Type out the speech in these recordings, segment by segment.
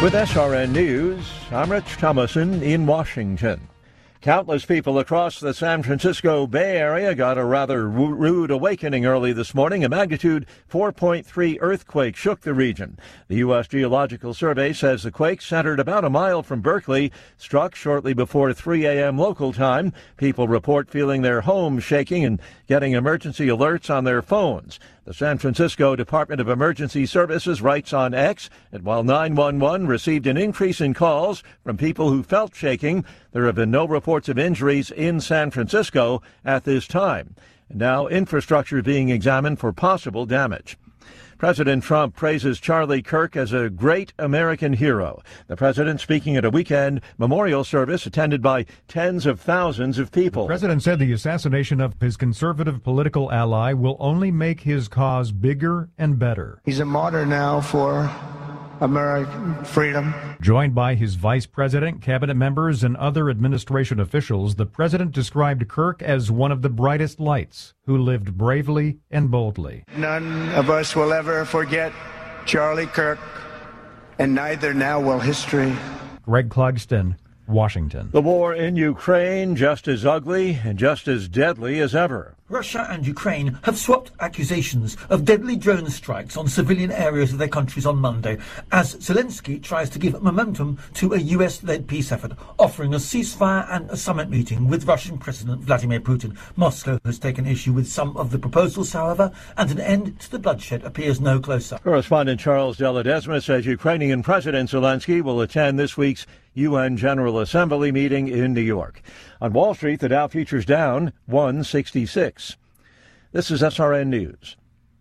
With SRN News, I'm Rich Thomason in Washington. Countless people across the San Francisco Bay Area got a rather rude awakening early this morning. A magnitude 4.3 earthquake shook the region. The U.S. Geological Survey says the quake, centered about a mile from Berkeley, struck shortly before 3 a.m. local time. People report feeling their homes shaking and getting emergency alerts on their phones. The San Francisco Department of Emergency Services writes on X that while 911 received an increase in calls from people who felt shaking, there have been no reports of injuries in San Francisco at this time. And now infrastructure is being examined for possible damage. President Trump praises Charlie Kirk as a great American hero. The president speaking at a weekend memorial service attended by tens of thousands of people. The president said the assassination of his conservative political ally will only make his cause bigger and better. He's a martyr now for American freedom. Joined by his vice president, cabinet members, and other administration officials, the president described Kirk as one of the brightest lights who lived bravely and boldly. None of us will ever forget Charlie Kirk, and neither now will history. Greg Clugston, Washington. The war in Ukraine just as ugly and just as deadly as ever. Russia and Ukraine have swapped accusations of deadly drone strikes on civilian areas of their countries on Monday, as Zelensky tries to give momentum to a US-led peace effort, offering a ceasefire and a summit meeting with Russian President Vladimir Putin. Moscow has taken issue with some of the proposals, however, and an end to the bloodshed appears no closer. Correspondent Charles Deledesma says Ukrainian President Zelensky will attend this week's UN General Assembly meeting in New York. On Wall Street, the Dow futures down 166. This is SRN News.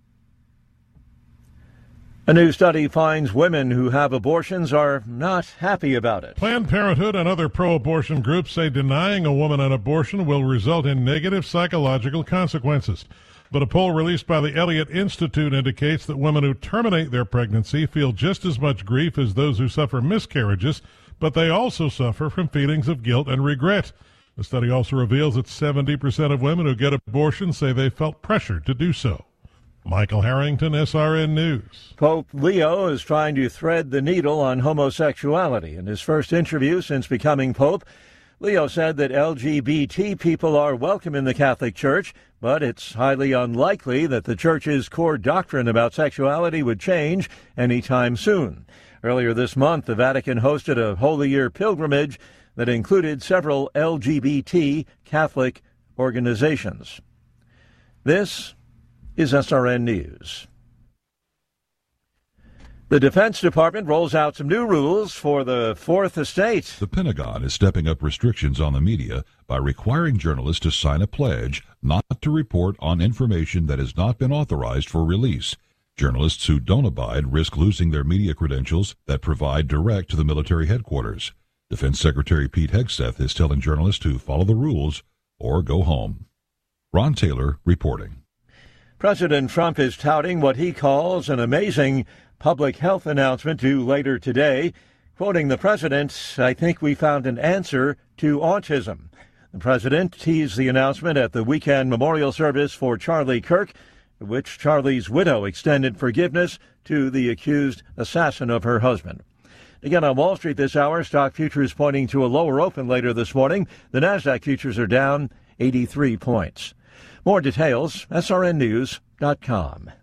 A new study finds women who have abortions are not happy about it. Planned Parenthood and other pro-abortion groups say denying a woman an abortion will result in negative psychological consequences. But a poll released by the Elliott Institute indicates that women who terminate their pregnancy feel just as much grief as those who suffer miscarriages, but they also suffer from feelings of guilt and regret. The study also reveals that 70% of women who get abortions say they felt pressured to do so. Michael Harrington, SRN News. Pope Leo is trying to thread the needle on homosexuality. In his first interview since becoming Pope, Leo said that LGBT people are welcome in the Catholic Church, but it's highly unlikely that the Church's core doctrine about sexuality would change anytime soon. Earlier this month, the Vatican hosted a Holy Year pilgrimage that included several LGBT Catholic organizations. This is SRN News. The Defense Department rolls out some new rules for the Fourth Estate. The Pentagon is stepping up restrictions on the media by requiring journalists to sign a pledge not to report on information that has not been authorized for release. Journalists who don't abide risk losing their media credentials that provide direct to the military headquarters. Defense Secretary Pete Hegseth is telling journalists to follow the rules or go home. Ron Taylor reporting. President Trump is touting what he calls an amazing public health announcement due later today. Quoting the president, "I think we found an answer to autism." The president teased the announcement at the weekend memorial service for Charlie Kirk, in which Charlie's widow extended forgiveness to the accused assassin of her husband. Again, on Wall Street this hour, stock futures pointing to a lower open later this morning. The Nasdaq futures are down 83 points. More details, srnnews.com.